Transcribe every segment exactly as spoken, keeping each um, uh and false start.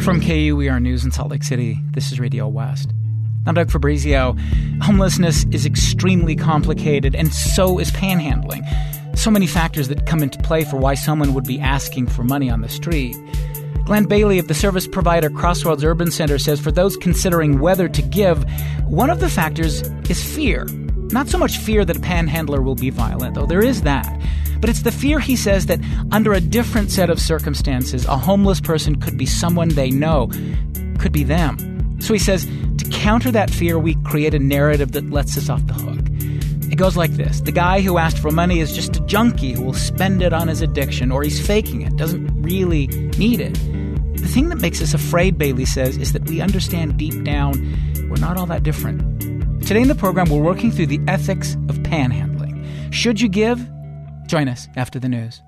From K U E R News in Salt Lake City, this is Radio West. I'm Doug Fabrizio. Homelessness is extremely complicated, and so is panhandling. So many factors that come into play for why someone would be asking for money on the street. Glenn Bailey of the service provider Crossroads Urban Center says for those considering whether to give, one of the factors is fear. Not so much fear that a panhandler will be violent, though there is that. But it's the fear, he says, that under a different set of circumstances, a homeless person could be someone they know, could be them. So he says, to counter that fear, we create a narrative that lets us off the hook. It goes like this. The guy who asked for money is just a junkie who will spend it on his addiction, or he's faking it, doesn't really need it. The thing that makes us afraid, Bailey says, is that we understand deep down we're not all that different. Today in the program, we're working through the ethics of panhandling. Should you give? Join us after the news.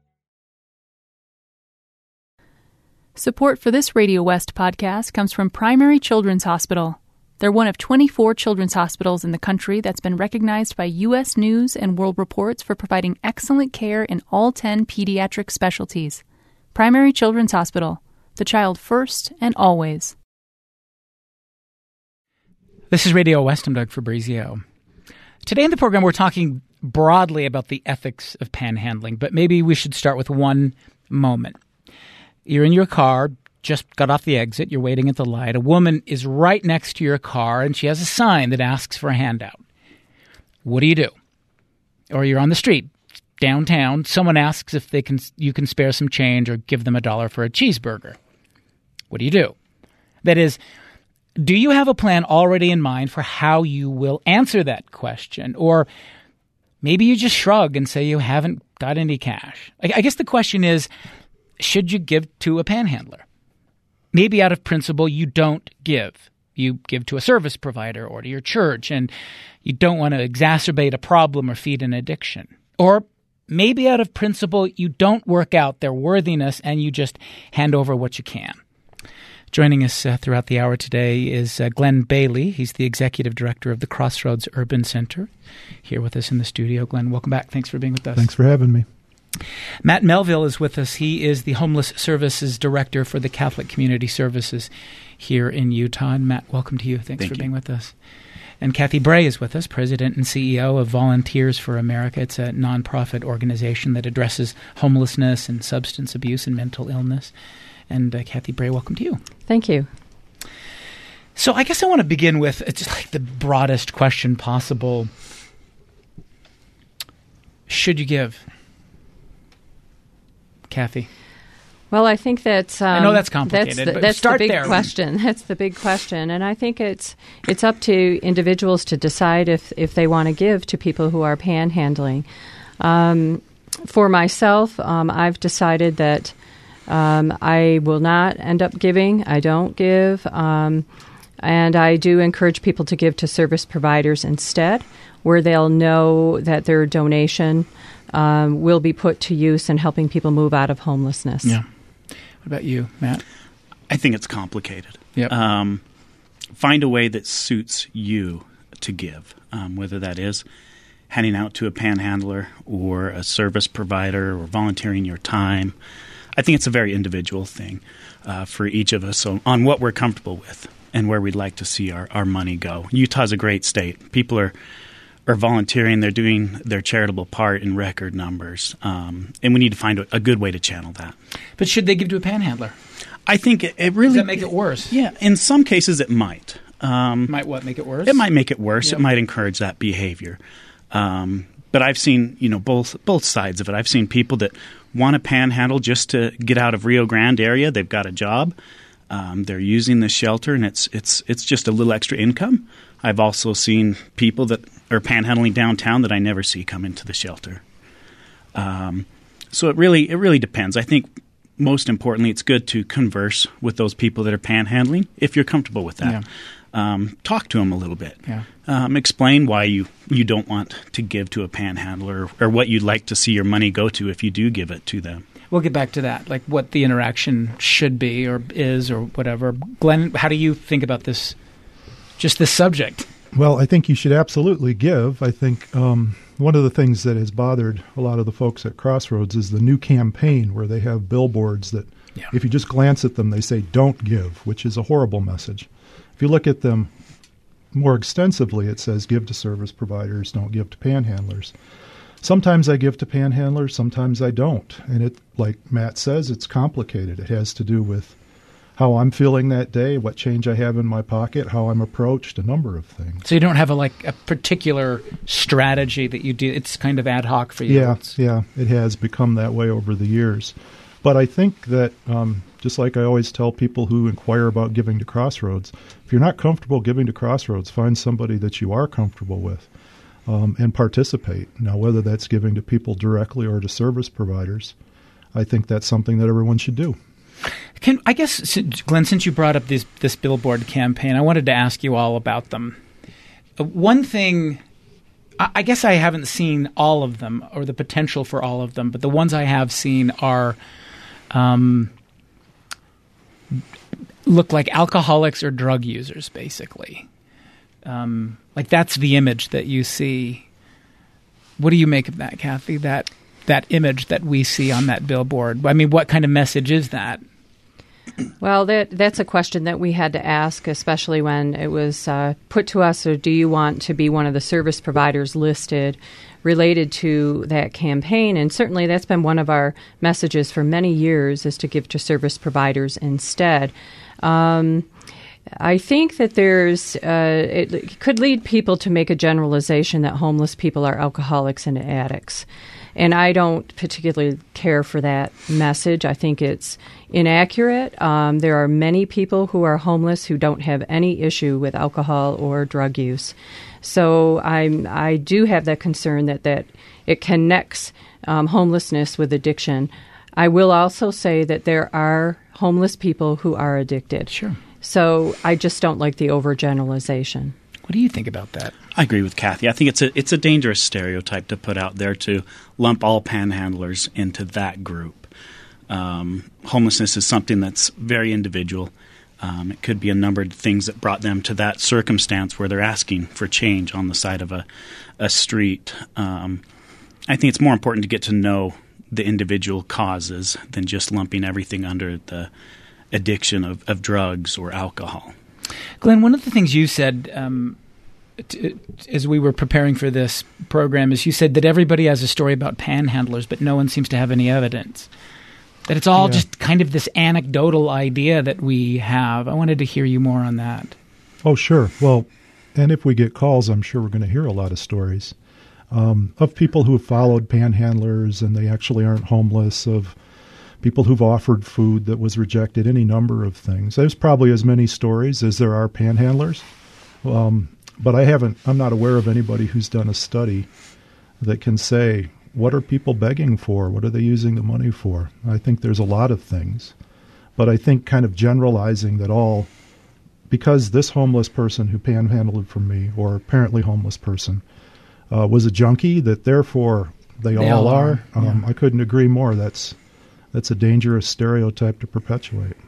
Support for this Radio West podcast comes from Primary Children's Hospital. They're one of twenty-four children's hospitals in the country that's been recognized by U S News and World Reports for providing excellent care in all ten pediatric specialties. Primary Children's Hospital. The child first and always. This is Radio West. I'm Doug Fabrizio. Today in the program, we're talking broadly about the ethics of panhandling, but maybe we should start with one moment. You're in your car, just got off the exit, you're waiting at the light. A woman is right next to your car, and she has a sign that asks for a handout. What do you do? Or you're on the street, downtown, someone asks if they can, you can spare some change or give them a dollar for a cheeseburger. What do you do? That is, do you have a plan already in mind for how you will answer that question? Or maybe you just shrug and say you haven't got any cash. I guess the question is, should you give to a panhandler? Maybe out of principle, you don't give. You give to a service provider or to your church, and you don't want to exacerbate a problem or feed an addiction. Or maybe out of principle, you don't work out their worthiness and you just hand over what you can. Joining us uh, throughout the hour today is uh, Glenn Bailey. He's the executive director of the Crossroads Urban Center, here with us in the studio. Glenn, welcome back. Thanks for being with us. Thanks for having me. Matt Melville is with us. He is the Homeless Services Director for the Catholic Community Services here in Utah. And Matt, welcome to you. Thanks Thank for you. being with us. And Kathy Bray is with us, President and C E O of Volunteers for America. It's a nonprofit organization that addresses homelessness and substance abuse and mental illness. And uh, Kathy Bray, welcome to you. Thank you. So I guess I want to begin with uh, just like the broadest question possible. Should you give? Kathy? Well, I think that um, I know that's complicated, That's the, but that's start the big there. question. That's the big question, and I think it's it's up to individuals to decide if if they want to give to people who are panhandling. Um, for myself, um, I've decided that um, I will not end up giving. I don't give, um, and I do encourage people to give to service providers instead, where they'll know that their donation Um, will be put to use in helping people move out of homelessness. Yeah. What about you, Matt? I think it's complicated. Yep. Um, find a way that suits you to give, um, whether that is handing out to a panhandler or a service provider or volunteering your time. I think it's a very individual thing uh, for each of us on, on what we're comfortable with and where we'd like to see our, our money go. Utah's a great state. People are are volunteering. They're doing their charitable part in record numbers. Um, and we need to find a, a good way to channel that. But should they give to a panhandler? I think it, it really... Does that make it worse? Yeah. In some cases, it might. Um, Might what, make it worse? It might make it worse. Yep. It might encourage that behavior. Um, but I've seen, you know, both both sides of it. I've seen people that want to panhandle just to get out of Rio Grande area. They've got a job. Um, they're using the shelter, and it's it's it's just a little extra income. I've also seen people that are panhandling downtown that I never see come into the shelter. Um, so it really it really depends. I think most importantly, it's good to converse with those people that are panhandling if you're comfortable with that. Yeah. Um, talk to them a little bit. Yeah. Um, explain why you, you don't want to give to a panhandler, or, or what you'd like to see your money go to if you do give it to them. We'll get back to that, like what the interaction should be or is or whatever. Glenn, how do you think about this, just this subject? Well, I think you should absolutely give. I think um, one of the things that has bothered a lot of the folks at Crossroads is the new campaign where they have billboards that Yeah. If you just glance at them, they say don't give, which is a horrible message. If you look at them more extensively, it says give to service providers, don't give to panhandlers. Sometimes I give to panhandlers, sometimes I don't. And it, like Matt says, it's complicated. It has to do with how I'm feeling that day, what change I have in my pocket, how I'm approached, a number of things. So you don't have a like a particular strategy that you do. It's kind of ad hoc for you. Yeah, It's, yeah, it has become that way over the years. But I think that, um, just like I always tell people who inquire about giving to Crossroads, if you're not comfortable giving to Crossroads, find somebody that you are comfortable with um, and participate. Now, whether that's giving to people directly or to service providers, I think that's something that everyone should do. Can I guess, Glenn, since you brought up this this billboard campaign, I wanted to ask you all about them. Uh, one thing, I, I guess I haven't seen all of them or the potential for all of them, but the ones I have seen are um, look like alcoholics or drug users, basically. Um, like that's the image that you see. What do you make of that, Kathy? That that image that we see on that billboard? I mean, what kind of message is that? Well, that that's a question that we had to ask, especially when it was uh, put to us, or do you want to be one of the service providers listed related to that campaign? And certainly that's been one of our messages for many years, is to give to service providers instead. Um, I think that there's uh, it could lead people to make a generalization that homeless people are alcoholics and addicts. And I don't particularly care for that message. I think it's inaccurate. Um, there are many people who are homeless who don't have any issue with alcohol or drug use. So I'm, I do have that concern that, that it connects um, homelessness with addiction. I will also say that there are homeless people who are addicted. Sure. So I just don't like the overgeneralization. What do you think about that? I agree with Kathy. I think it's a it's a dangerous stereotype to put out there to lump all panhandlers into that group. Um, homelessness is something that's very individual. Um, it could be a number of things that brought them to that circumstance where they're asking for change on the side of a, a street. Um, I think it's more important to get to know the individual causes than just lumping everything under the addiction of, of drugs or alcohol. Glenn, one of the things you said um, t- as we were preparing for this program is you said that everybody has a story about panhandlers, but no one seems to have any evidence. That it's all Yeah. just kind of this anecdotal idea that we have. I wanted to hear you more on that. Oh, sure. Well, and if we get calls, I'm sure we're going to hear a lot of stories um, of people who have followed panhandlers and they actually aren't homeless, of people who've offered food that was rejected, any number of things. There's probably as many stories as there are panhandlers. Um, but I haven't, I'm not aware of anybody who's done a study that can say, what are people begging for? What are they using the money for? I think there's a lot of things. But I think kind of generalizing that all, because this homeless person who panhandled from me, or apparently homeless person, uh, was a junkie, that therefore they, They all all are. are, Um, yeah. I couldn't agree more. That's that's a dangerous stereotype to perpetuate.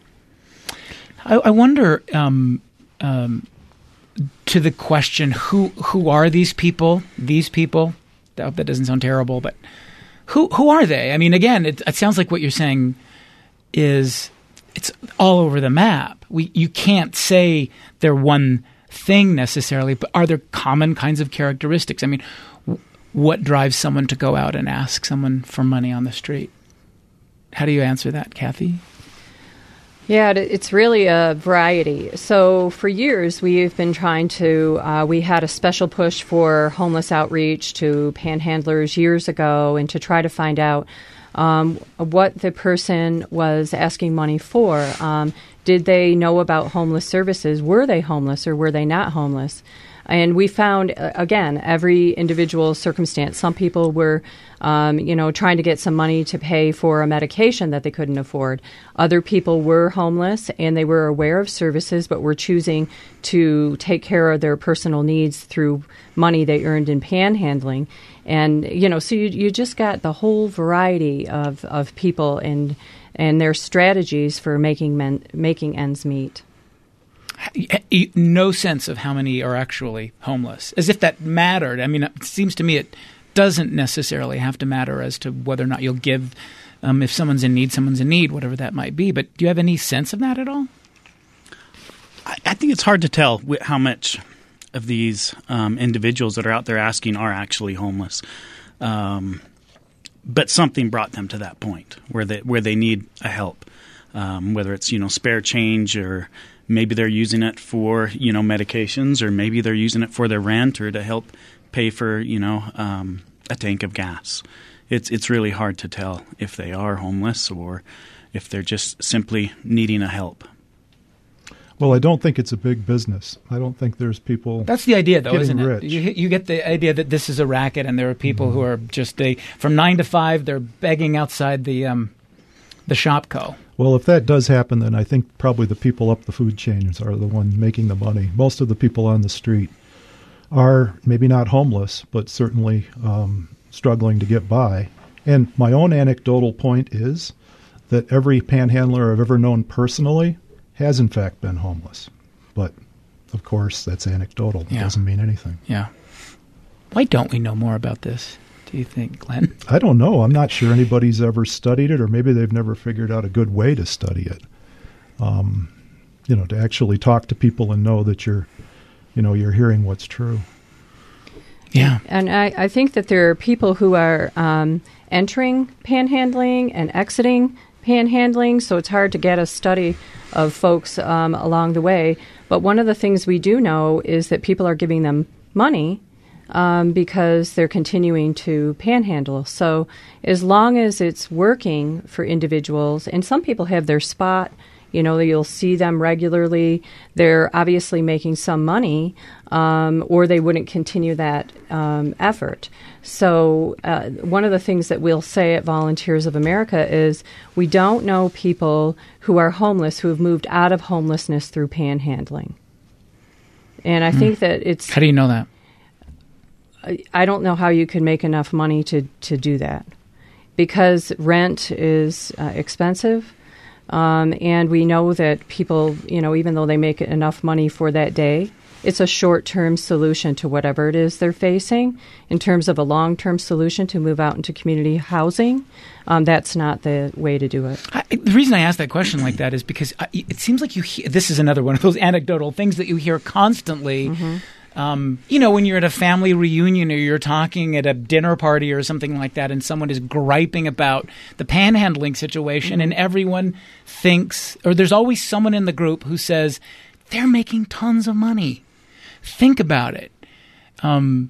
I, I wonder, um, um, to the question, who who are these people? These people? That, that doesn't sound terrible, but who who are they? I mean, again, it, it sounds like what you're saying is it's all over the map. We you can't say they're one thing necessarily, but are there common kinds of characteristics? I mean, w- what drives someone to go out and ask someone for money on the street? How do you answer that, Kathy? Yeah, it- it's really a variety. So for years, we've been trying to, uh, we had a special push for homeless outreach to panhandlers years ago, and to try to find out um, what the person was asking money for. Um, did they know about homeless services? Were they homeless or were they not homeless? And we found, uh, again, every individual circumstance. Some people were, um, you know, trying to get some money to pay for a medication that they couldn't afford. Other people were homeless and they were aware of services, but were choosing to take care of their personal needs through money they earned in panhandling. And, you know, so you, you just got the whole variety of, of people and and their strategies for making men, making ends meet. No sense of how many are actually homeless, as if that mattered. I mean, it seems to me it doesn't necessarily have to matter as to whether or not you'll give Um, if someone's in need, someone's in need, whatever that might be. But do you have any sense of that at all? I, I think it's hard to tell wh- how much of these um, individuals that are out there asking are actually homeless. Um, but something brought them to that point where they where they need a help, um, whether it's you know spare change, or maybe they're using it for you know medications, or maybe they're using it for their rent or to help pay for you know um, a tank of gas. It's it's really hard to tell if they are homeless or if they're just simply needing a help. Well, I don't think it's a big business. I don't think there's people. That's the idea, though, getting isn't it? rich. You, you get the idea that this is a racket, and there are people mm-hmm. who are just a, from nine to five. They're begging outside the um, the Shopko. Well, if that does happen, then I think probably the people up the food chains are the one making the money. Most of the people on the street are maybe not homeless, but certainly um, struggling to get by. And my own anecdotal point is that every panhandler I've ever known personally has in fact been homeless. But, of course, that's anecdotal. It yeah. doesn't mean anything. Yeah. Why don't we know more about this, do you think, Glenn? I don't know. I'm not sure anybody's ever studied it, or maybe they've never figured out a good way to study it. Um, you know, to actually talk to people and know that you're, you know, you're hearing what's true. Yeah. And I, I think that there are people who are um, entering panhandling and exiting panhandling, so it's hard to get a study of folks um, along the way. But one of the things we do know is that people are giving them money um, because they're continuing to panhandle. So as long as it's working for individuals, and some people have their spot, you know, you'll see them regularly, they're obviously making some money, um, or they wouldn't continue that um, effort. So uh, one of the things that we'll say at Volunteers of America is we don't know people who are homeless who have moved out of homelessness through panhandling. And I mm. think that it's... How do you know that? I, I don't know how you can make enough money to, to do that. Because rent is uh, expensive. Um, and we know that people, you know, even though they make enough money for that day, it's a short-term solution to whatever it is they're facing. In terms of a long-term solution to move out into community housing, um, that's not the way to do it. I, the reason I ask that question like that is because I, it seems like you hear, this is another one of those anecdotal things that you hear constantly. Mm-hmm. Um, you know, when you're at a family reunion or you're talking at a dinner party or something like that, and someone is griping about the panhandling situation, mm-hmm. and everyone thinks, or there's always someone in the group who says, they're making tons of money. Think about it. Um,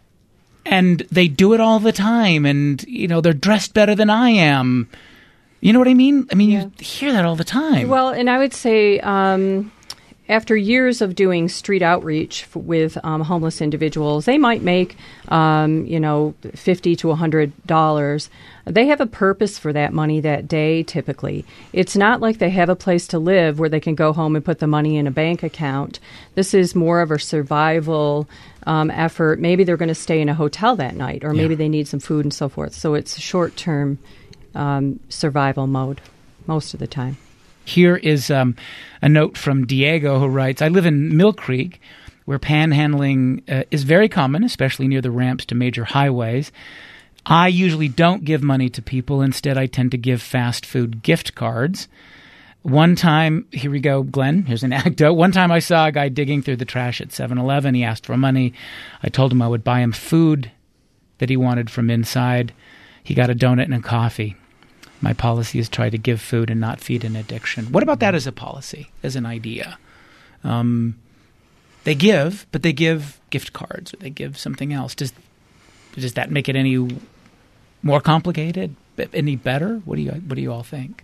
and they do it all the time, and, you know, they're dressed better than I am. You know what I mean? I mean, yeah. You hear that all the time. Well, and I would say... Um After years of doing street outreach f- with um, homeless individuals, they might make, um, you know, fifty to a hundred dollars. They have a purpose for that money that day. Typically, it's not like they have a place to live where they can go home and put the money in a bank account. This is more of a survival um, effort. Maybe they're going to stay in a hotel that night, or maybe yeah. they need some food and so forth. So it's short-term um, survival mode most of the time. Here is um, a note from Diego, who writes, I live in Mill Creek, where panhandling uh, is very common, especially near the ramps to major highways. I usually don't give money to people. Instead, I tend to give fast food gift cards. One time, here we go, Glenn, here's an anecdote. One time I saw a guy digging through the trash at seven eleven. He asked for money. I told him I would buy him food that he wanted from inside. He got a donut and a coffee. My policy is try to give food and not feed an addiction. What about that as a policy, as an idea? Um, they give, but they give gift cards or they give something else. Does does that make it any more complicated, any better? What do you What do you all think?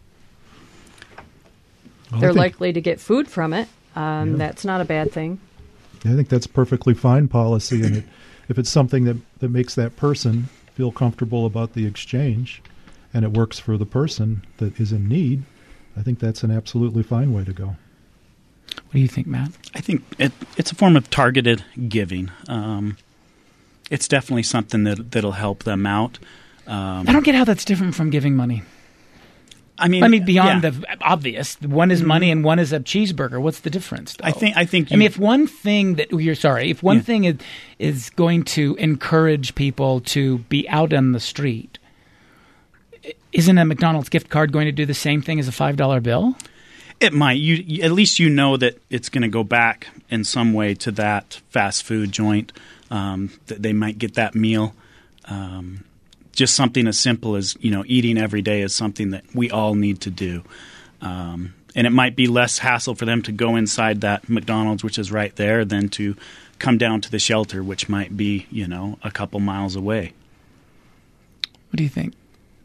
Well, They're think, likely to get food from it. Um, yeah. That's not a bad thing. I think that's perfectly fine policy, and it, if it's something that, that makes that person feel comfortable about the exchange, and it works for the person that is in need, I think that's an absolutely fine way to go. What do you think, Matt? I think it, it's a form of targeted giving. Um, it's definitely something that, that'll help them out. Um, I don't get how that's different from giving money. I mean, I mean, beyond yeah. the obvious, one is money and one is a cheeseburger. What's the difference, though? I think. I think. You, I mean, if one thing that you're sorry, if one yeah. thing is is going to encourage people to be out on the street, isn't a McDonald's gift card going to do the same thing as a five dollar bill? It might. You, you at least you know that it's going to go back in some way to that fast food joint. Um, that they might get that meal. Um, just something as simple as, you know, eating every day is something that we all need to do. Um, and it might be less hassle for them to go inside that McDonald's, which is right there, than to come down to the shelter, which might be, you know, a couple miles away. What do you think?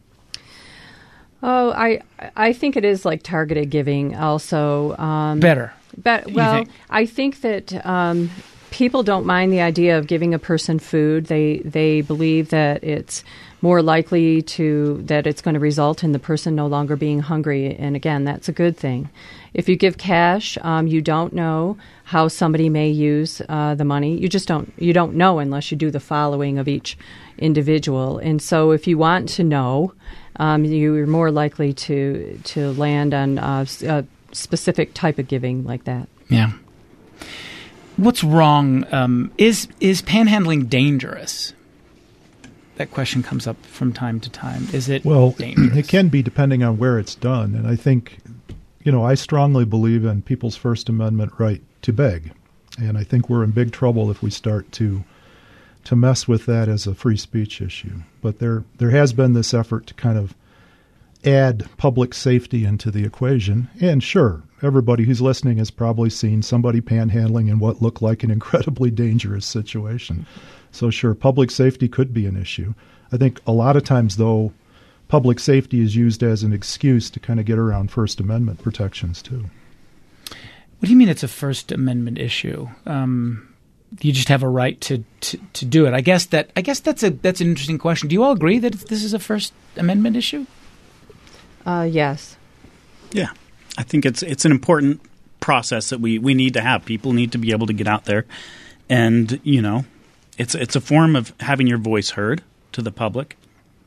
Oh, I I think it is like targeted giving also. Um, Better. But, well, think? I think that um, people don't mind the idea of giving a person food. They they believe that it's more likely to that it's going to result in the person no longer being hungry. And again, that's a good thing. If you give cash, um, you don't know how somebody may use uh, the money. You just don't you don't know unless you do the following of each individual. And so if you want to know, um, you're more likely to to land on uh, a specific type of giving like that. Yeah. What's wrong? Um, is is panhandling dangerous? That question comes up from time to time. Is it well, dangerous? It can be depending on where it's done. And I think, you know, I strongly believe in people's First Amendment right to beg. And I think we're in big trouble if we start to to mess with that as a free speech issue. But there there has been this effort to kind of add public safety into the equation. And sure, everybody who's listening has probably seen somebody panhandling in what looked like an incredibly dangerous situation. So sure, public safety could be an issue. I think a lot of times, though, public safety is used as an excuse to kind of get around First Amendment protections, too. What do you mean it's a First Amendment issue? Um, you just have a right to, to, to do it. I guess that I guess that's a that's an interesting question. Do you all agree that this is a First Amendment issue? Uh, yes. Yeah, I think it's it's an important process that we, we need to have. People need to be able to get out there, and you know, it's it's a form of having your voice heard to the public.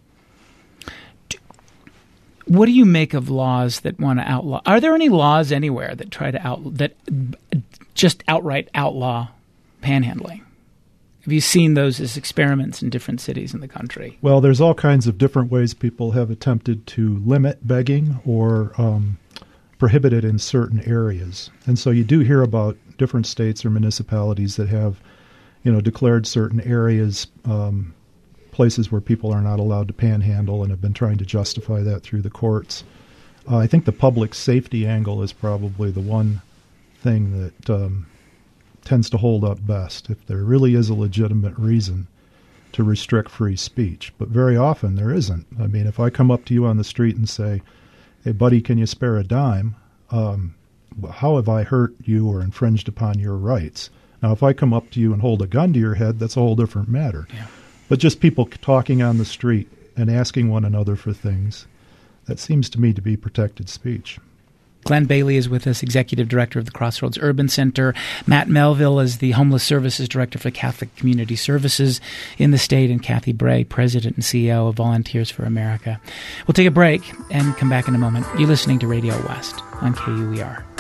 What do you make of laws that want to outlaw? Are there any laws anywhere that try to out that just outright outlaw panhandling? Have you seen those as experiments in different cities in the country? Well, there's all kinds of different ways people have attempted to limit begging or um, prohibit it in certain areas. And so you do hear about different states or municipalities that have, you know, declared certain areas um, places where people are not allowed to panhandle and have been trying to justify that through the courts. Uh, I think the public safety angle is probably the one thing that um, tends to hold up best, if there really is a legitimate reason to restrict free speech. But very often there isn't. I mean, if I come up to you on the street and say, hey, buddy, can you spare a dime? Um, how have I hurt you or infringed upon your rights? Now, if I come up to you and hold a gun to your head, that's a whole different matter. Yeah. But just people talking on the street and asking one another for things, that seems to me to be protected speech. Glenn Bailey is with us, Executive Director of the Crossroads Urban Center. Matt Melville is the Homeless Services Director for Catholic Community Services in the state, and Kathy Bray, President and C E O of Volunteers for America. We'll take a break and come back in a moment. You're listening to Radio West on K U E R.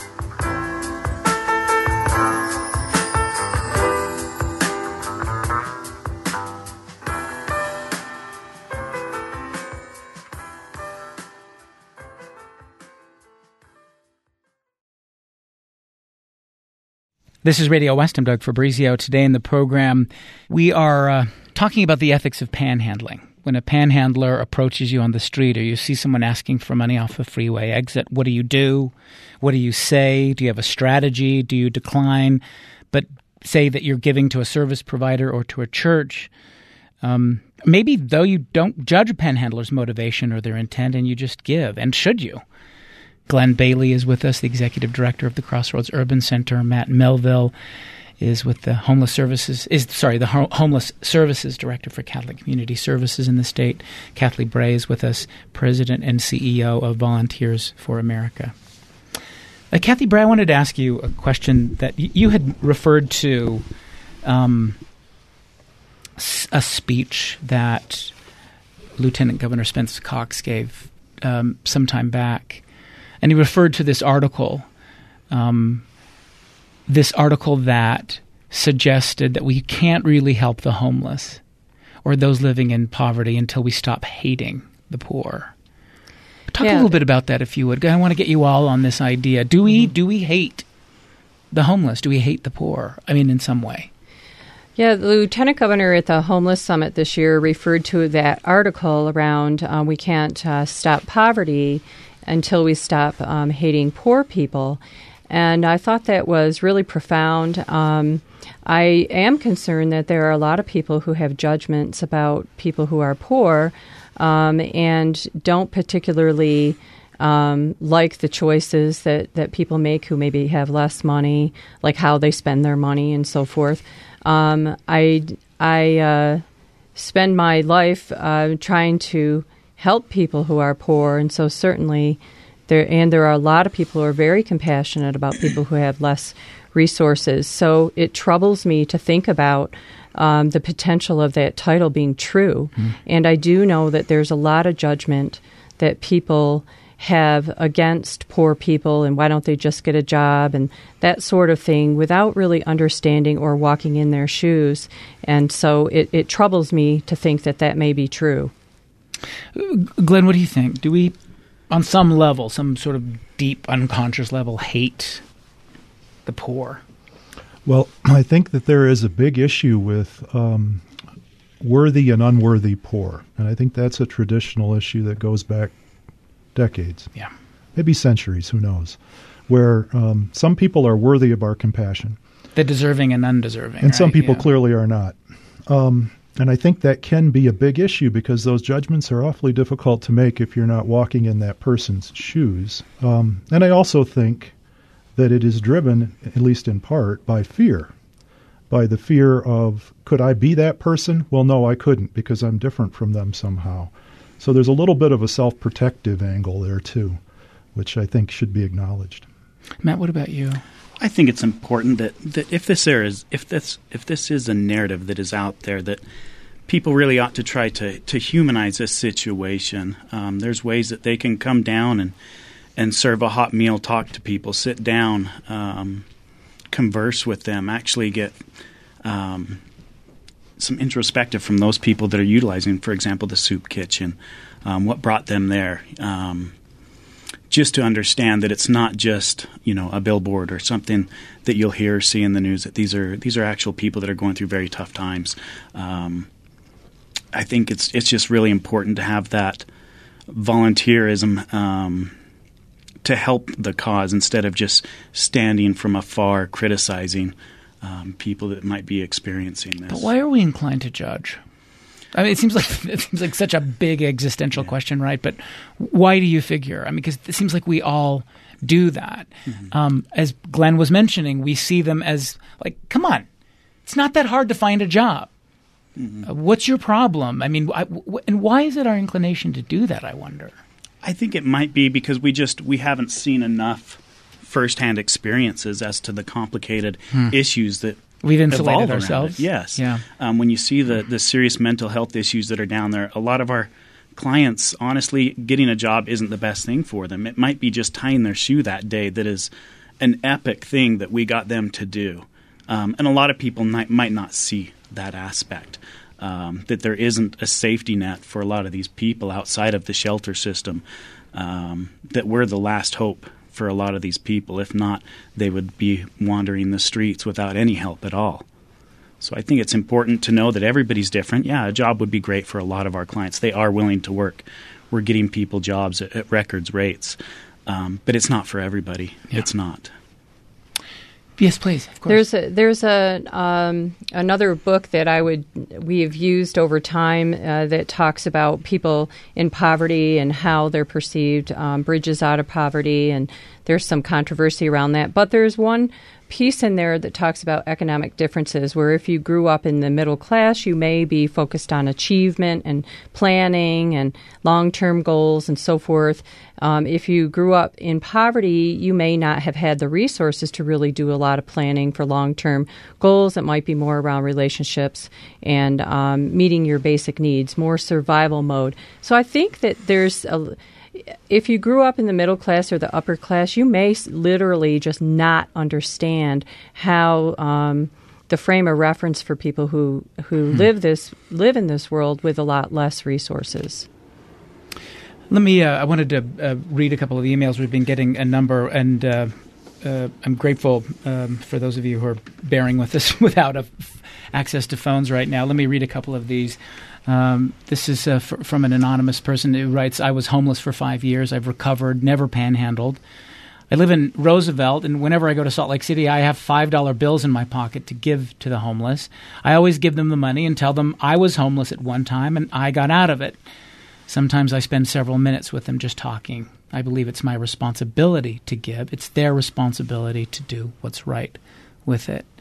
This is Radio West. I'm Doug Fabrizio. Today in the program, we are uh, talking about the ethics of panhandling. When a panhandler approaches you on the street or you see someone asking for money off a freeway exit, what do you do? What do you say? Do you have a strategy? Do you decline, but say that you're giving to a service provider or to a church? Um, maybe, though, you don't judge a panhandler's motivation or their intent and you just give. And should you? Glenn Bailey is with us, the Executive Director of the Crossroads Urban Center. Matt Melville is with the Homeless Services is sorry the Ho- Homeless Services Director for Catholic Community Services in the state. Kathy Bray is with us, President and C E O of Volunteers for America. Uh, Kathy Bray, I wanted to ask you a question that y- you had referred to um, s- a speech that Lieutenant Governor Spence Cox gave um, some time back. And he referred to this article, um, this article that suggested that we can't really help the homeless or those living in poverty until we stop hating the poor. Talk Yeah. a little bit about that, if you would. I want to get you all on this idea. Do we mm-hmm. do we hate the homeless? Do we hate the poor? I mean, in some way. Yeah, the Lieutenant Governor at the Homeless Summit this year referred to that article around um, we can't uh, stop poverty until we stop um, hating poor people. And I thought that was really profound. Um, I am concerned that there are a lot of people who have judgments about people who are poor um, and don't particularly um, like the choices that, that people make who maybe have less money, like how they spend their money and so forth. Um, I I uh, spend my life uh, trying to help people who are poor, and so certainly there and there are a lot of people who are very compassionate about people who have less resources. So it troubles me to think about um, the potential of that title being true, mm. and I do know that there's a lot of judgment that people have against poor people and why don't they just get a job and that sort of thing without really understanding or walking in their shoes. And so it, it troubles me to think that that may be true. Glenn, what do you think? Do we, on some level, some sort of deep unconscious level, hate the poor? Well, I think that there is a big issue with um, worthy and unworthy poor. And I think that's a traditional issue that goes back decades, yeah, maybe centuries, who knows, where um, some people are worthy of our compassion. The deserving and undeserving. And right? some people yeah. clearly are not. Um, and I think that can be a big issue because those judgments are awfully difficult to make if you're not walking in that person's shoes. Um, and I also think that it is driven, at least in part, by fear, by the fear of, could I be that person? Well, no, I couldn't because I'm different from them somehow. So there's a little bit of a self-protective angle there, too, which I think should be acknowledged. Matt, what about you? I think it's important that, that if this there is if this if this is a narrative that is out there, that people really ought to try to, to humanize this situation. Um, there's ways that they can come down and, and serve a hot meal, talk to people, sit down, um, converse with them, actually get um, some introspective from those people that are utilizing, for example, the soup kitchen, um, what brought them there, um, just to understand that it's not just, you know, a billboard or something that you'll hear or see in the news, that these are these are actual people that are going through very tough times. Um, I think it's it's just really important to have that volunteerism um, to help the cause instead of just standing from afar criticizing Um, people that might be experiencing this. But why are we inclined to judge? I mean, it seems like it seems like such a big existential yeah. question, right? But why do you figure? I mean, because it seems like we all do that. Mm-hmm. Um, as Glenn was mentioning, we see them as like, come on, it's not that hard to find a job. Mm-hmm. Uh, what's your problem? I mean, I, w- and why is it our inclination to do that, I wonder? I think it might be because we just we haven't seen enough firsthand experiences as to the complicated hmm. issues that we've insulated evolve ourselves. It. Yes. Yeah. Um, when you see the, the serious mental health issues that are down there, a lot of our clients, honestly, getting a job isn't the best thing for them. It might be just tying their shoe that day that is an epic thing that we got them to do. Um, and a lot of people might, might not see that aspect, um, that there isn't a safety net for a lot of these people outside of the shelter system, um, that we're the last hope for a lot of these people. If not, they would be wandering the streets without any help at all. So I think it's important to know that everybody's different. Yeah, a job would be great for a lot of our clients. They are willing to work. We're getting people jobs at, at records rates. Um, but it's not for everybody. Yeah. It's not. Yes, please. Of course. There's a, there's a um, another book that I would we have used over time uh, that talks about people in poverty and how they're perceived, um, Bridges Out of Poverty, and there's some controversy around that. But there's one piece in there that talks about economic differences, where if you grew up in the middle class, you may be focused on achievement and planning and long-term goals and so forth. Um, if you grew up in poverty, you may not have had the resources to really do a lot of planning for long-term goals. It might be more around relationships and um, meeting your basic needs, more survival mode. So I think that there's a if you grew up in the middle class or the upper class, you may literally just not understand how um, the frame of reference for people who who hmm. live this live in this world with a lot less resources. Let me, uh, I wanted to uh, read a couple of emails. We've been getting a number, and uh, uh, I'm grateful um, for those of you who are bearing with us without a f- access to phones right now. Let me read a couple of these. Um, this is uh, f- from an anonymous person who writes, I was homeless for five years. I've recovered, never panhandled. I live in Roosevelt, and whenever I go to Salt Lake City, I have five dollar bills in my pocket to give to the homeless. I always give them the money and tell them I was homeless at one time and I got out of it. Sometimes I spend several minutes with them just talking. I believe it's my responsibility to give. It's their responsibility to do what's right with it.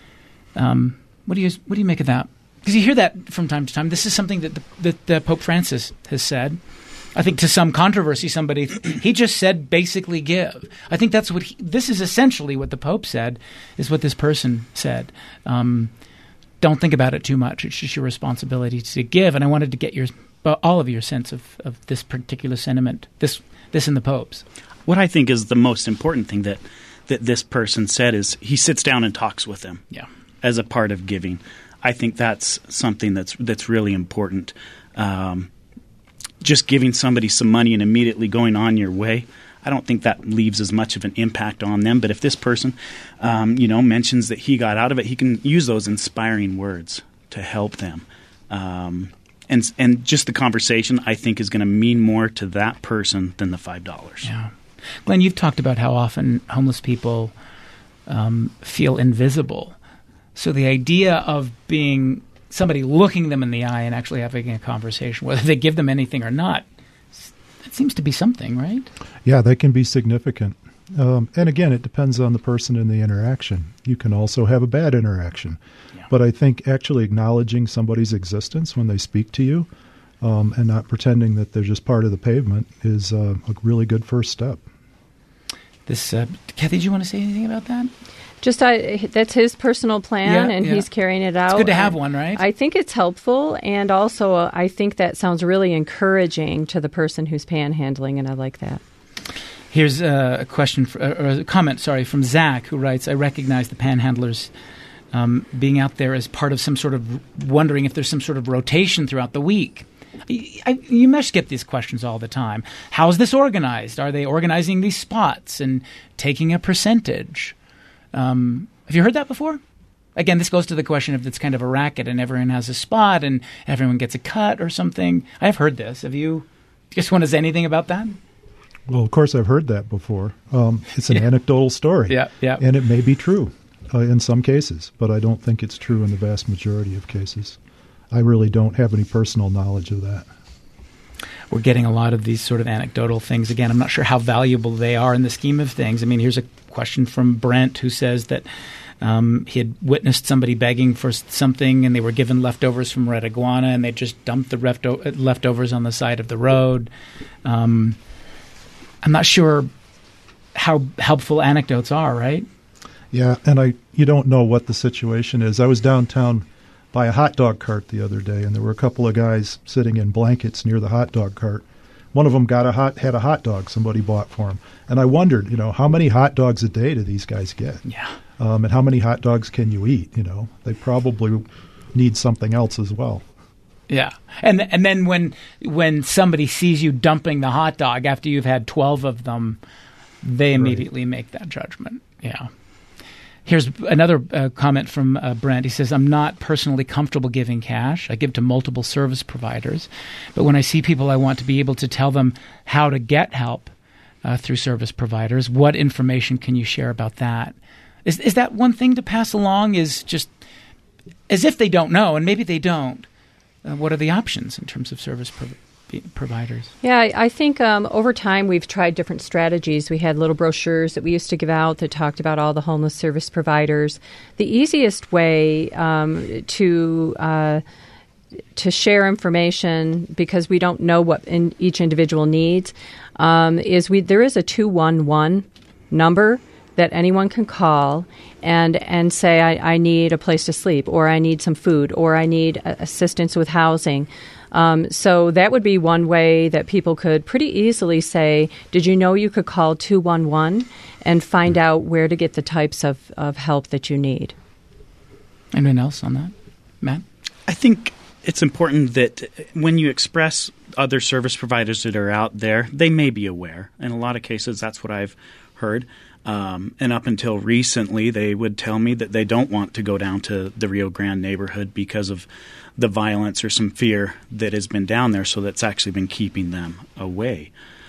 Um, what do you what do you make of that? Because you hear that from time to time. This is something that, the, that the Pope Francis has said. I think to some controversy, somebody, he just said basically give. I think that's what he, this is essentially what the Pope said, is what this person said. Um, don't think about it too much. It's just your responsibility to give. And I wanted to get your all of your sense of, of this particular sentiment, this this in the Pope's. What I think is the most important thing that, that this person said is he sits down and talks with them yeah. as a part of giving. I think that's something that's that's really important. Um Just giving somebody some money and immediately going on your way, I don't think that leaves as much of an impact on them. But if this person, um, you know, mentions that he got out of it, he can use those inspiring words to help them. Um, and and just the conversation, I think, is going to mean more to that person than the five dollars. Yeah. Glenn, you've talked about how often homeless people um, feel invisible. So the idea of being somebody looking them in the eye and actually having a conversation, whether they give them anything or not, it seems to be something, right? Yeah, that can be significant. Um, and again, it depends on the person and the interaction. You can also have a bad interaction. Yeah. But I think actually acknowledging somebody's existence when they speak to you um, and not pretending that they're just part of the pavement is uh, a really good first step. This, uh, Kathy, do you want to say anything about that? Just I, that's his personal plan, Yeah, and yeah. he's carrying it out. It's good to have And one, right? I think it's helpful, and also uh, I think that sounds really encouraging to the person who's panhandling, and I like that. Here's uh, a question, for, or a comment, sorry, from Zach, who writes, I recognize the panhandlers um, being out there as part of some sort of wondering if there's some sort of rotation throughout the week. I, I, you must get these questions all the time. How is this organized? Are they organizing these spots and taking a percentage? Um, have you heard that before? Again, this goes to the question if it's kind of a racket and everyone has a spot and everyone gets a cut or something. I've heard this. Have you just want to say anything about that? Well, of course, I've heard that before. Um, it's an Yeah. anecdotal story. Yeah, yeah. And it may be true uh, in some cases, but I don't think it's true in the vast majority of cases. I really don't have any personal knowledge of that. We're getting a lot of these sort of anecdotal things. Again, I'm not sure how valuable they are in the scheme of things. I mean, here's a question from Brent who says that um, he had witnessed somebody begging for something and they were given leftovers from Red Iguana and they just dumped the refto- leftovers on the side of the road. Um, I'm not sure how helpful anecdotes are, right? Yeah, and I you don't know what the situation is. I was downtown by a hot dog cart the other day, and there were a couple of guys sitting in blankets near the hot dog cart. One of them got a hot had a hot dog somebody bought for him, and I wondered, you know, how many hot dogs a day do these guys get? Yeah. Um, and how many hot dogs can you eat? You know, they probably need something else as well. Yeah, and and then when when somebody sees you dumping the hot dog after you've had twelve of them, they immediately right. make that judgment. Yeah. Here's another uh, comment from uh, Brent. He says, I'm not personally comfortable giving cash. I give to multiple service providers. But when I see people, I want to be able to tell them how to get help uh, through service providers. What information can you share about that? Is, is that one thing to pass along, is just as if they don't know, and maybe they don't. Uh, what are the options in terms of service providers? providers? Yeah, I, I think um, over time we've tried different strategies. We had little brochures that we used to give out that talked about all the homeless service providers. The easiest way um, to uh, to share information, because we don't know what in each individual needs, um, is we there is a two one one number that anyone can call and and say, I, I need a place to sleep, or I need some food, or I need uh, assistance with housing. Um, so that would be one way that people could pretty easily say, did you know you could call two one one and find out where to get the types of, of help that you need? Anyone else on that? Matt? I think it's important that when you express other service providers that are out there, they may be aware. In a lot of cases, that's what I've heard. Um, and up until recently, they would tell me that they don't want to go down to the Rio Grande neighborhood because of the violence or some fear that has been down there, so that's actually been keeping them away.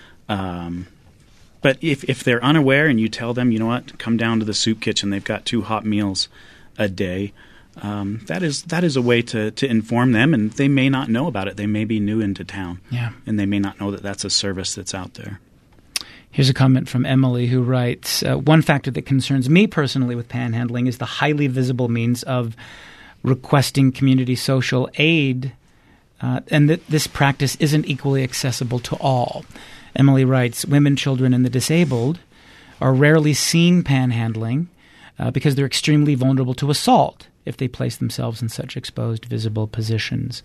Um, but if, if they're unaware and you tell them, you know what, come down to the soup kitchen, they've got two hot meals a day, um, that is that is a way to, to inform them, and they may not know about it. They may be new into town, yeah. and they may not know that that's a service that's out there. Here's a comment from Emily who writes, uh, one factor that concerns me personally with panhandling is the highly visible means of requesting community social aid, uh, and that this practice isn't equally accessible to all. Emily writes, women, children, and the disabled are rarely seen panhandling uh, because they're extremely vulnerable to assault if they place themselves in such exposed, visible positions.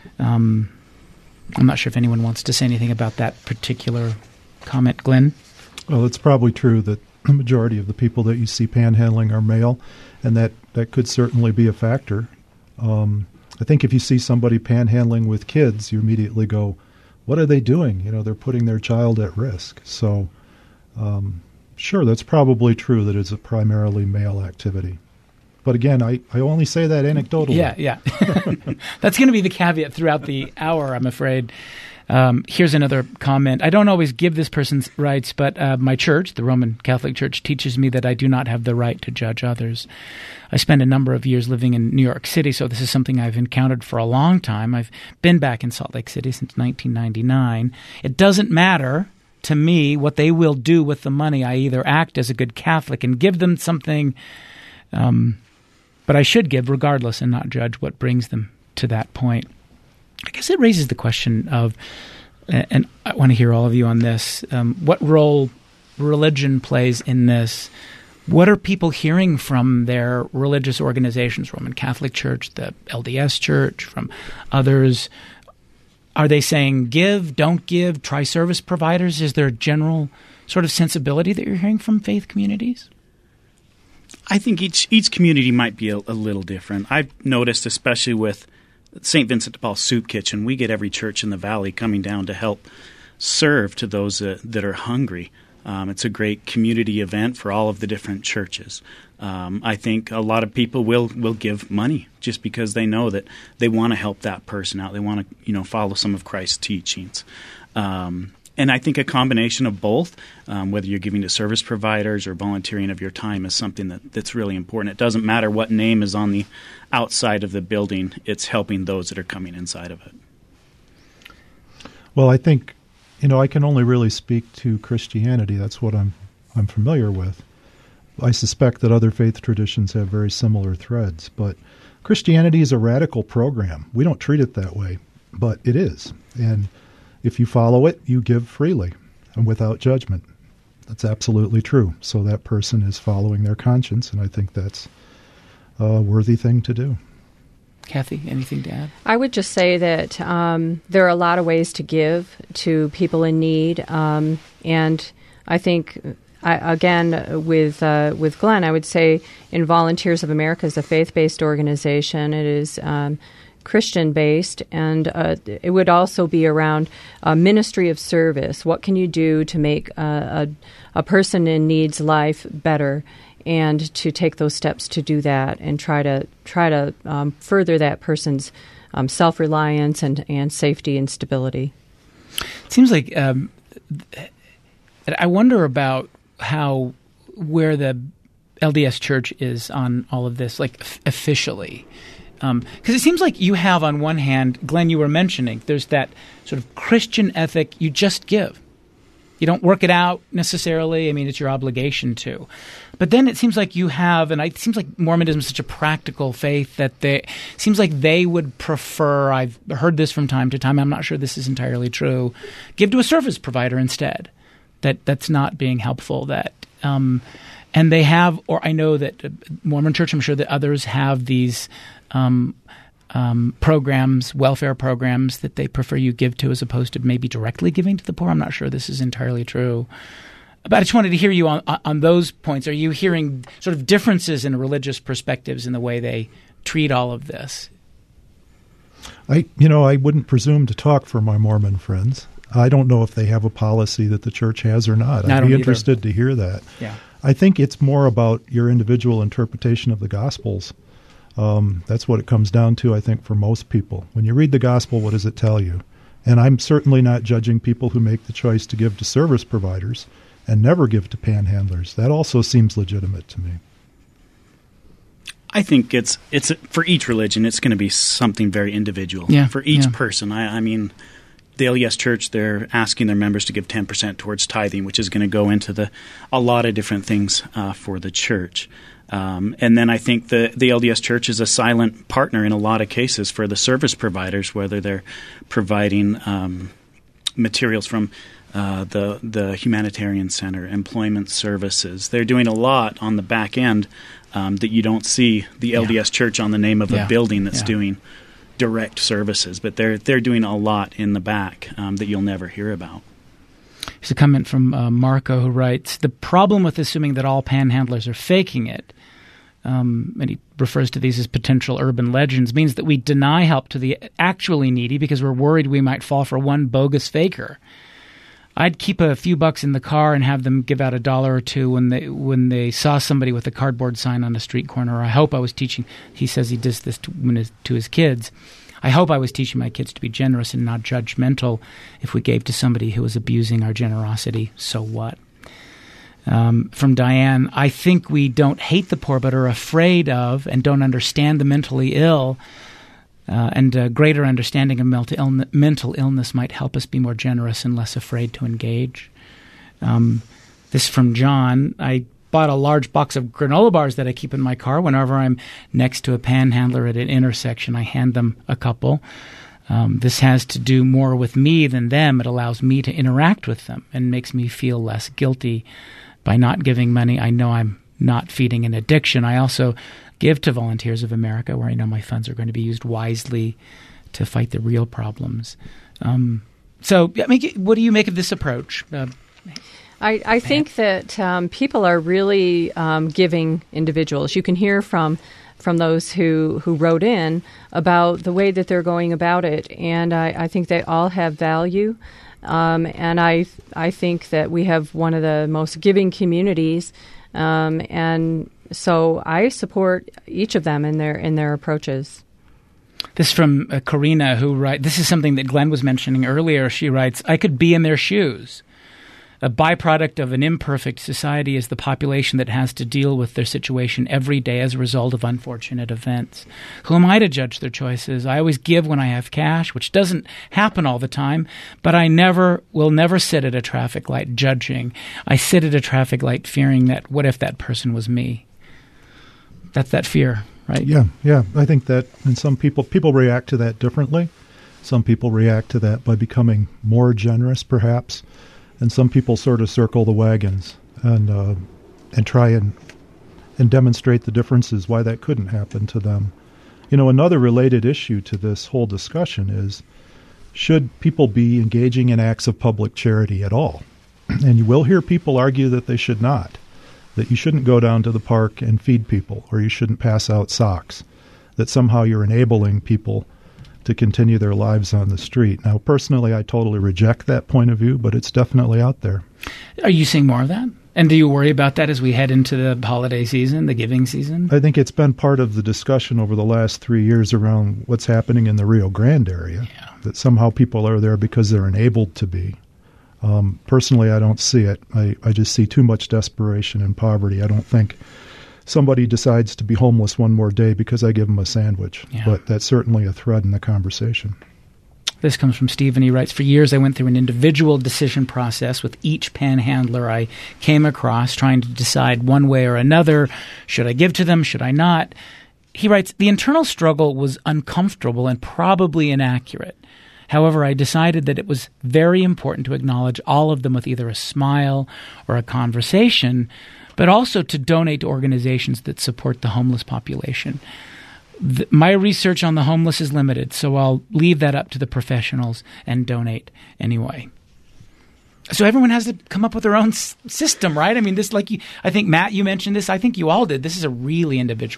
Um, I'm not sure if anyone wants to say anything about that particular comment. Glenn? Well, it's probably true that the majority of the people that you see panhandling are male, and that, that could certainly be a factor. Um, I think if you see somebody panhandling with kids, you immediately go, what are they doing? You know, they're putting their child at risk. So, um, sure, that's probably true that it's a primarily male activity. But again, I, I only say that anecdotally. Yeah, yeah. That's going to be the caveat throughout the hour, I'm afraid. Um, here's another comment. I don't always give this person's rights, but uh, my church, the Roman Catholic Church, teaches me that I do not have the right to judge others. I spent a number of years living in New York City, so this is something I've encountered for a long time. I've been back in Salt Lake City since nineteen ninety-nine. It doesn't matter to me what they will do with the money. I either act as a good Catholic and give them something, um, but I should give regardless and not judge what brings them to that point. I guess it raises the question of, and I want to hear all of you on this, um, what role religion plays in this. What are people hearing from their religious organizations, Roman Catholic Church, the L D S Church, from others? Are they saying give, don't give, try service providers? Is there a general sort of sensibility that you're hearing from faith communities? I think each each community might be a, a little different. I've noticed, especially with Saint Vincent de Paul Soup Kitchen, we get every church in the valley coming down to help serve to those uh, that are hungry. Um, it's a great community event for all of the different churches. Um, I think a lot of people will, will give money just because they know that they want to help that person out. They want to, you know, follow some of Christ's teachings. Um, and I think a combination of both, um, whether you're giving to service providers or volunteering of your time, is something that, that's really important. It doesn't matter what name is on the outside of the building. It's helping those that are coming inside of it. Well, I think, you know, I can only really speak to Christianity. That's what I'm I'm familiar with. I suspect that other faith traditions have very similar threads, but Christianity is a radical program. We don't treat it that way, but it is. And if you follow it, you give freely and without judgment. That's absolutely true. So that person is following their conscience, and I think that's a worthy thing to do. Kathy, anything to add? I would just say that um, there are a lot of ways to give to people in need, um, and I think, I, again, with uh, with Glenn, I would say in Volunteers of America is a faith-based organization. It is um, Christian-based, and uh, it would also be around a ministry of service. What can you do to make a, a, a person in need's life better? And to take those steps to do that, and try to try to um, further that person's um, self-reliance and, and safety and stability. It seems like um, I wonder about how where the L D S Church is on all of this, like f- officially, because um, it seems like you have on one hand, Glenn, you were mentioning, there's that sort of Christian ethic. You just give. You don't work it out necessarily. I mean, it's your obligation to. But then it seems like you have, and it seems like Mormonism is such a practical faith that they it seems like they would prefer, I've heard this from time to time, I'm not sure this is entirely true, give to a service provider instead. That that's not being helpful. That um, and they have, or I know that uh, Mormon Church, I'm sure that others have these um Um, programs, welfare programs that they prefer you give to as opposed to maybe directly giving to the poor. I'm not sure this is entirely true. But I just wanted to hear you on on those points. Are you hearing sort of differences in religious perspectives in the way they treat all of this? I, you know, I wouldn't presume to talk for my Mormon friends. I don't know if they have a policy that the church has or not. I'd be interested to hear that. Yeah. I think it's more about your individual interpretation of the Gospels. Um, that's what it comes down to, I think, for most people. When you read the Gospel, what does it tell you? And I'm certainly not judging people who make the choice to give to service providers and never give to panhandlers. That also seems legitimate to me. I think it's it's for each religion, it's going to be something very individual. Yeah, for each yeah. person. I, I mean, the L D S Church, they're asking their members to give ten percent towards tithing, which is going to go into the a lot of different things uh, for the church. Um, and then I think the, the L D S Church is a silent partner in a lot of cases for the service providers, whether they're providing um, materials from uh, the the humanitarian center, employment services. They're doing a lot on the back end um, that you don't see the L D S yeah. Church on the name of yeah. a building that's yeah. doing direct services, but they're they're doing a lot in the back um, that you'll never hear about. There's a comment from uh, Marco who writes, the problem with assuming that all panhandlers are faking it, um, and he refers to these as potential urban legends, means that we deny help to the actually needy because we're worried we might fall for one bogus faker. I'd keep a few bucks in the car and have them give out a dollar or two when they when they saw somebody with a cardboard sign on a street corner. I hope I was teaching. He says he does this to, when his, to his kids. I hope I was teaching my kids to be generous and not judgmental. If we gave to somebody who was abusing our generosity, so what? Um, from Diane, I think we don't hate the poor but are afraid of and don't understand the mentally ill. Uh, and a greater understanding of mental, illness, mental illness might help us be more generous and less afraid to engage. Um, this from John. I bought a large box of granola bars that I keep in my car. Whenever I'm next to a panhandler at an intersection, I hand them a couple. Um, this has to do more with me than them. It allows me to interact with them and makes me feel less guilty. By not giving money, I know I'm not feeding an addiction. I also give to Volunteers of America, where I know my funds are going to be used wisely to fight the real problems. Um, so, I mean, what do you make of this approach? Uh, I, I think that um, people are really um, giving individuals. You can hear from from those who, who wrote in about the way that they're going about it, and I, I think they all have value. Um, and I I think that we have one of the most giving communities, um, and so I support each of them in their in their approaches. This from uh, Karina, who writes, this is something that Glenn was mentioning earlier. She writes, I could be in their shoes. A byproduct of an imperfect society is the population that has to deal with their situation every day as a result of unfortunate events. Who am I to judge their choices? I always give when I have cash, which doesn't happen all the time, but I never will never sit at a traffic light judging. I sit at a traffic light fearing that what if that person was me? That's that fear, right? Yeah, yeah. I think that, and some people people react to that differently. Some people react to that by becoming more generous, perhaps. And some people sort of circle the wagons and uh, and try and and demonstrate the differences, why that couldn't happen to them. You know, another related issue to this whole discussion is, should people be engaging in acts of public charity at all? And you will hear people argue that they should not, that you shouldn't go down to the park and feed people, or you shouldn't pass out socks, that somehow you're enabling people to continue their lives on the street. Now, personally, I totally reject that point of view, but it's definitely out there. Are you seeing more of that? And do you worry about that as we head into the holiday season, the giving season? I think it's been part of the discussion over the last three years around what's happening in the Rio Grande area, yeah. that somehow people are there because they're enabled to be. Um, personally, I don't see it. I, I just see too much desperation and poverty. I don't think somebody decides to be homeless one more day because I give them a sandwich. Yeah. But that's certainly a thread in the conversation. This comes from Stephen. He writes, for years I went through an individual decision process with each panhandler I came across, trying to decide one way or another, should I give to them, should I not? He writes, the internal struggle was uncomfortable and probably inaccurate. However, I decided that it was very important to acknowledge all of them with either a smile or a conversation, but also to donate to organizations that support the homeless population. The, my research on the homeless is limited, so I'll leave that up to the professionals and donate anyway. So everyone has to come up with their own s- system, right? I mean, this, like you, I think, Matt, you mentioned this. I think you all did. This is a really individual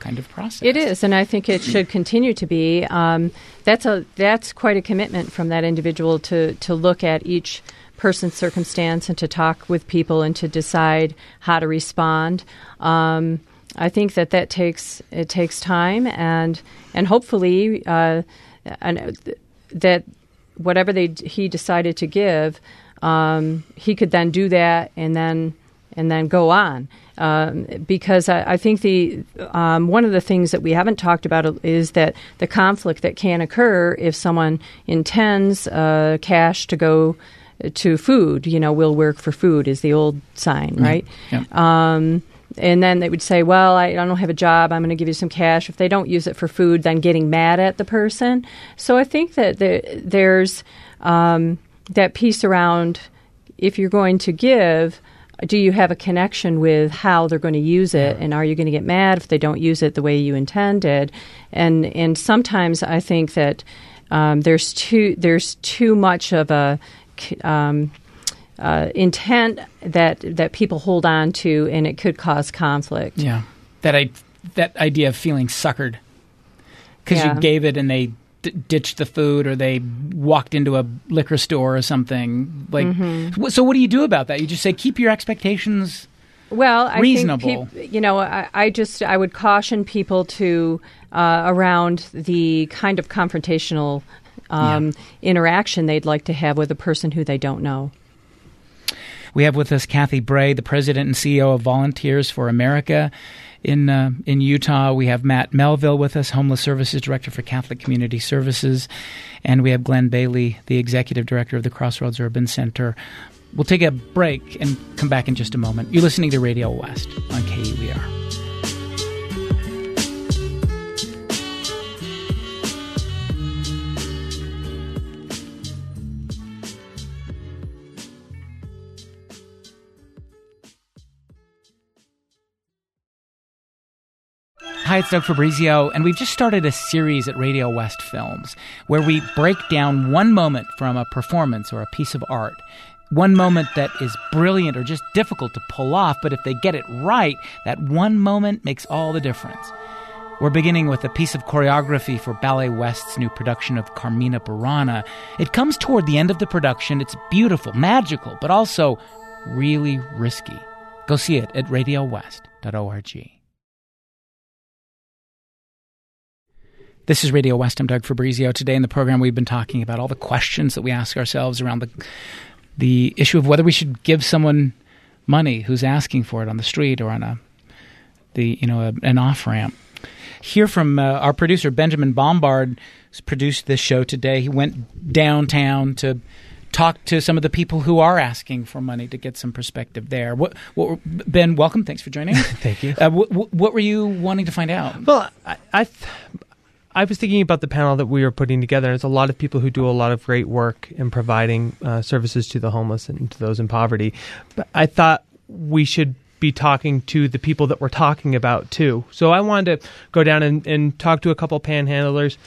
kind of process. It is, and I think it should continue to be. Um, that's a that's quite a commitment from that individual to to look at each person's circumstance and to talk with people and to decide how to respond. Um, I think that that takes it takes time, and and hopefully, uh, and that whatever they he decided to give, um, he could then do that and then and then go on. Um, because I, I think the um, one of the things that we haven't talked about is that the conflict that can occur if someone intends uh, cash to go to food. You know, we'll work for food is the old sign, right? Yeah. Um, and then they would say, well, I, I don't have a job. I'm going to give you some cash. If they don't use it for food, then getting mad at the person. So I think that the, there's um, that piece around if you're going to give, do you have a connection with how they're going to use it, and are you going to get mad if they don't use it the way you intended? And and sometimes I think that um, there's too there's too much of a um, uh, intent that that people hold on to, and it could cause conflict. Yeah, that I that idea of feeling suckered because Yeah. you gave it and they d- ditched the food, or they walked into a liquor store or something. Like, Mm-hmm. so what do you do about that? You just say keep your expectations. Well, I reasonable. think peop- you know, I, I just I would caution people to uh, around the kind of confrontational um, interaction they'd like to have with a person who they don't know. We have with us Kathy Bray, the president and C E O of Volunteers for America in uh, in Utah. We have Matt Melville with us, Homeless Services Director for Catholic Community Services. And we have Glenn Bailey, the Executive Director of the Crossroads Urban Center. We'll take a break and come back in just a moment. You're listening to Radio West on K U E R. Hi, it's Doug Fabrizio, and we've just started a series at Radio West Films where we break down one moment from a performance or a piece of art. One moment that is brilliant or just difficult to pull off, but if they get it right, that one moment makes all the difference. We're beginning with a piece of choreography for Ballet West's new production of Carmina Burana. It comes toward the end of the production. It's beautiful, magical, but also really risky. Go see it at radio west dot org. This is Radio West. I'm Doug Fabrizio. Today in the program, we've been talking about all the questions that we ask ourselves around the the issue of whether we should give someone money who's asking for it on the street or on a the you know a, an off ramp. Hear from uh, our producer Benjamin Bombard, who's produced this show today. He went downtown to talk to some of the people who are asking for money to get some perspective there. What, what Ben, welcome. Thanks for joining us. Thank you. Uh, what, what were you wanting to find out? Well, I. I th- I was thinking about the panel that we were putting together. There's a lot of people who do a lot of great work in providing uh, services to the homeless and to those in poverty. But I thought we should be talking to the people that we're talking about, too. So I wanted to go down and, and talk to a couple panhandlers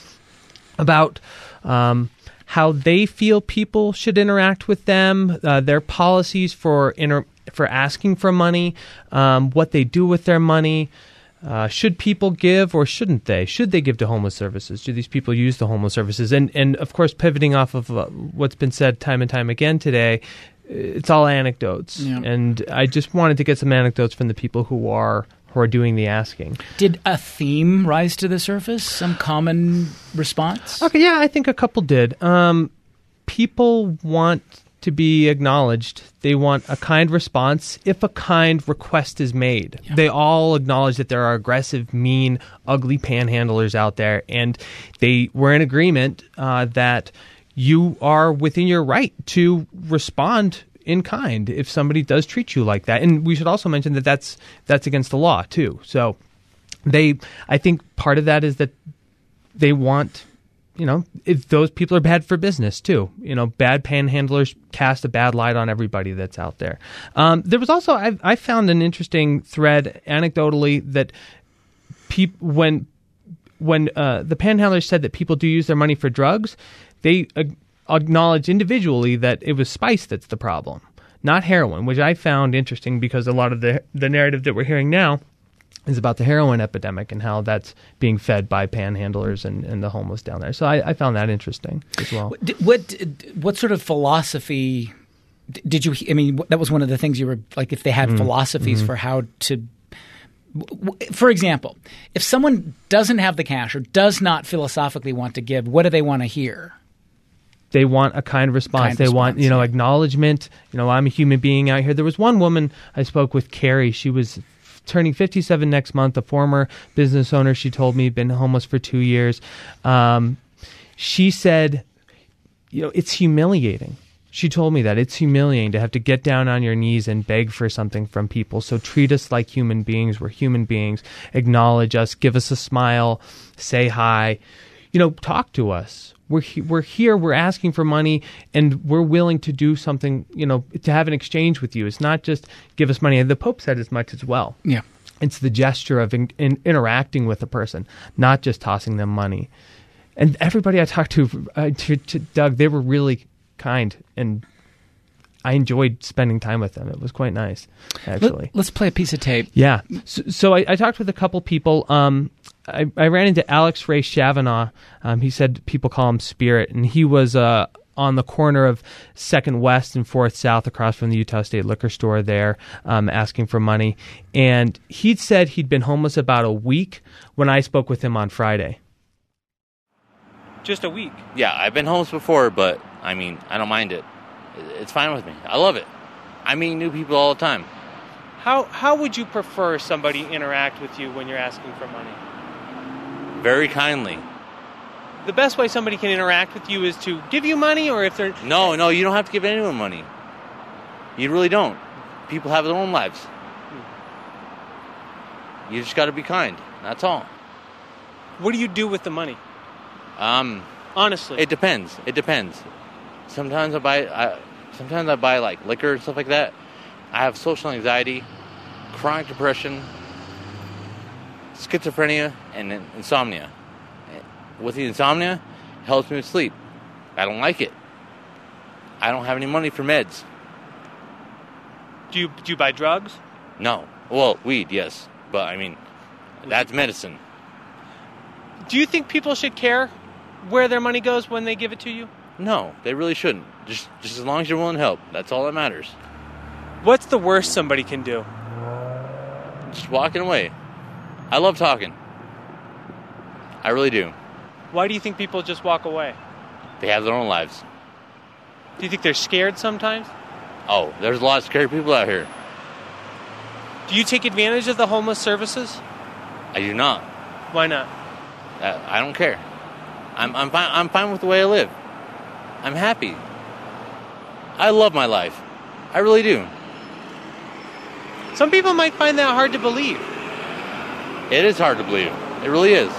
about um, how they feel people should interact with them, uh, their policies for inter- for asking for money, um, what they do with their money. Uh, should people give or shouldn't they? Should they give to homeless services? Do these people use the homeless services? And, and of course, pivoting off of uh, what's been said time and time again today, it's all anecdotes. Yeah. And I just wanted to get some anecdotes from the people who are who are doing the asking. Did a theme rise to the surface? Some common response? Okay, yeah, I think a couple did. Um, people want to be acknowledged. They want a kind response if a kind request is made. Yeah. They all acknowledge that there are aggressive, mean, ugly panhandlers out there, and they were in agreement uh, that you are within your right to respond in kind if somebody does treat you like that. And we should also mention that that's that's against the law too. So they, I think part of that is that they want, you know, if those people are bad for business too. You know, bad panhandlers cast a bad light on everybody that's out there. Um, there was also, I, I found an interesting thread anecdotally that peop, when when uh, the panhandlers said that people do use their money for drugs, they uh, acknowledged individually that it was spice that's the problem, not heroin, which I found interesting because a lot of the the narrative that we're hearing now is about the heroin epidemic and how that's being fed by panhandlers and, and the homeless down there. So I, I found that interesting as well. What, what what sort of philosophy did you? I mean, that was one of the things you were like. If they had mm-hmm. philosophies mm-hmm. for how to, for example, if someone doesn't have the cash or does not philosophically want to give, what do they want to hear? They want a kind response. Kind they response, want, you know, yeah. acknowledgement. You know, I'm a human being out here. There was one woman I spoke with, Carrie. She was turning fifty-seven next month, a former business owner. She told me, been homeless for two years. Um, she said, you know, it's humiliating. She told me that it's humiliating to have to get down on your knees and beg for something from people. So treat us like human beings. We're human beings. Acknowledge us. Give us a smile. Say hi. You know, talk to us. We're he- we're here. We're asking for money, and we're willing to do something. You know, to have an exchange with you. It's not just give us money. And the Pope said as much as well. Yeah, it's the gesture of in- in- interacting with a person, not just tossing them money. And everybody I talked to, uh, to, to Doug, they were really kind, and I enjoyed spending time with them. It was quite nice, actually. Let, let's play a piece of tape. Yeah. So, so I, I talked with a couple people. Um, I, I ran into Alex Ray Chavanaugh. Um, he said people call him Spirit, and he was uh, on the corner of second West and fourth South across from the Utah State Liquor Store there, um, asking for money. And he'd said he'd been homeless about a week when I spoke with him on Friday. Just a week? Yeah, I've been homeless before, but, I mean, I don't mind it. It's fine with me. I love it. I meet new people all the time. How how would you prefer somebody interact with you when you're asking for money? Very kindly. The best way somebody can interact with you is to give you money, or if they're... No, no, you don't have to give anyone money. You really don't. People have their own lives. You just got to be kind. That's all. What do you do with the money? Um, Honestly. It depends. It depends. Sometimes I buy, I, sometimes I buy like liquor and stuff like that. I have social anxiety, chronic depression, schizophrenia, and insomnia. With the insomnia, it helps me with sleep. I don't like it. I don't have any money for meds. Do you do you buy drugs? No. Well, weed, yes, but I mean, that's medicine. Do you think people should care where their money goes when they give it to you? No, they really shouldn't. Just just as long as you're willing to help. That's all that matters. What's the worst somebody can do? Just walking away. I love talking. I really do. Why do you think people just walk away? They have their own lives. Do you think they're scared sometimes? Oh, there's a lot of scary people out here. Do you take advantage of the homeless services? I do not. Why not? Uh, I don't care. I'm I'm fine. I'm fine with the way I live. I'm happy. I love my life. I really do. Some people might find that hard to believe. It is hard to believe. It really is.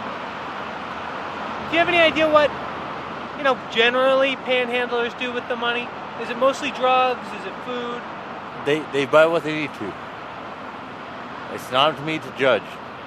Do you have any idea what, you know, generally panhandlers do with the money? Is it mostly drugs? Is it food? They they buy what they need to. It's not up to me to judge.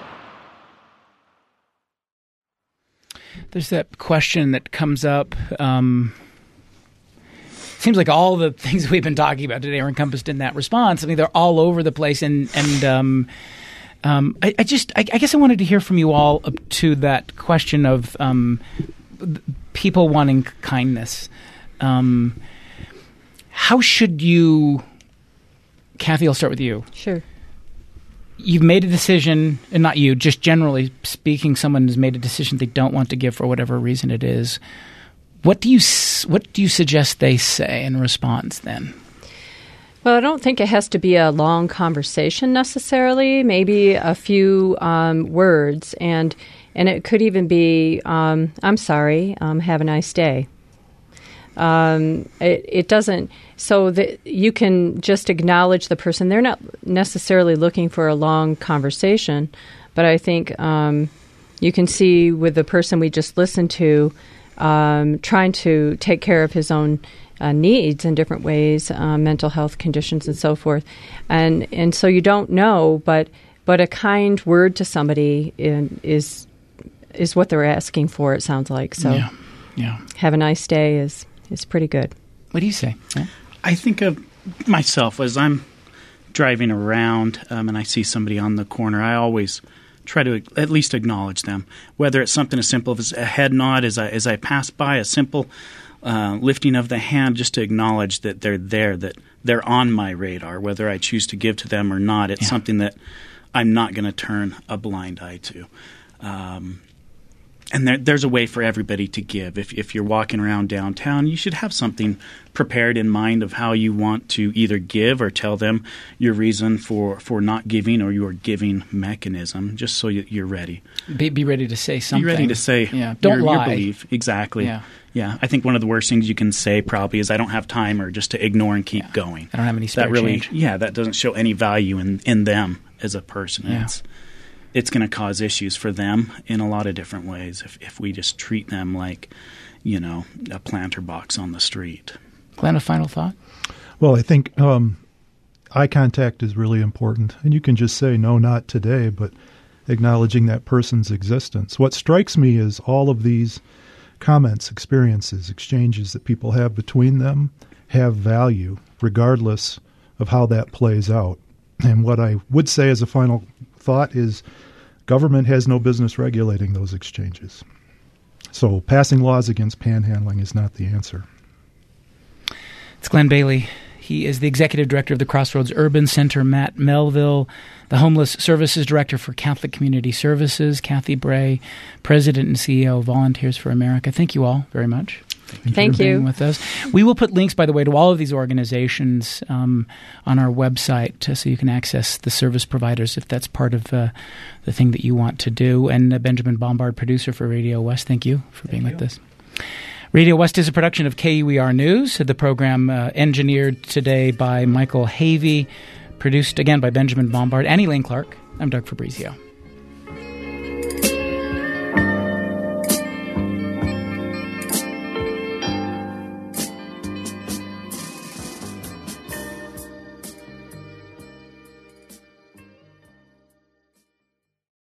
There's that question that comes up. Um, seems like all the things we've been talking about today are encompassed in that response. I mean, they're all over the place. And, and um, um, I, I just, I, I guess I wanted to hear from you all up to that question of um, people wanting kindness. Um, how should you, Kathy, I'll start with you. Sure. You've made a decision, and not you, just generally speaking, someone has made a decision they don't want to give for whatever reason it is. What do you what do you suggest they say in response then? Well, I don't think it has to be a long conversation necessarily. Maybe a few um, words, and and it could even be, um, "I'm sorry. Um, have a nice day." Um, it, it doesn't, so that you can just acknowledge the person. They're not necessarily looking for a long conversation, but I think um, you can see with the person we just listened to, um, trying to take care of his own uh, needs in different ways, uh, mental health conditions and so forth. And and so you don't know, but but a kind word to somebody in, is is what they're asking for, it sounds like. So yeah. Yeah. Have a nice day is... It's pretty good. What do you say? Yeah. I think of myself as I'm driving around um, and I see somebody on the corner, I always try to at least acknowledge them, whether it's something as simple as a head nod as I, as I pass by, a simple uh, lifting of the hand, just to acknowledge that they're there, that they're on my radar, whether I choose to give to them or not. It's yeah. something that I'm not going to turn a blind eye to. Um, and there, there's a way for everybody to give. If, if you're walking around downtown, you should have something prepared in mind of how you want to either give or tell them your reason for, for not giving or your giving mechanism, just so you, you're ready. Be, be ready to say something. Be ready to say yeah. Don't your, lie. your belief. Exactly. Yeah. Yeah. I think one of the worst things you can say probably is I don't have time, or just to ignore and keep yeah. going. I don't have any spare that really, change. Yeah, that doesn't show any value in, in them as a person. Yeah. It's, it's going to cause issues for them in a lot of different ways if, if we just treat them like, you know, a planter box on the street. Glenn, a final thought? Well, I think um, eye contact is really important. And you can just say, no, not today, but acknowledging that person's existence. What strikes me is all of these comments, experiences, exchanges that people have between them have value, regardless of how that plays out. And what I would say as a final thought is government has no business regulating those exchanges. So passing laws against panhandling is not the answer. It's Glenn Bailey. He is the executive director of the Crossroads Urban Center. Matt Melville, the homeless services director for Catholic Community Services. Kathy Bray, president and C E O of Volunteers for America. Thank you all very much. Thank, Thank for you. Being with us. We will put links, by the way, to all of these organizations um, on our website, uh, so you can access the service providers if that's part of uh, the thing that you want to do. And uh, Benjamin Bombard, producer for Radio West, thank you for thank being you. with us. Radio West is a production of K U E R News. The program uh, engineered today by Michael Havey, produced again by Benjamin Bombard and Elaine Clark. I'm Doug Fabrizio.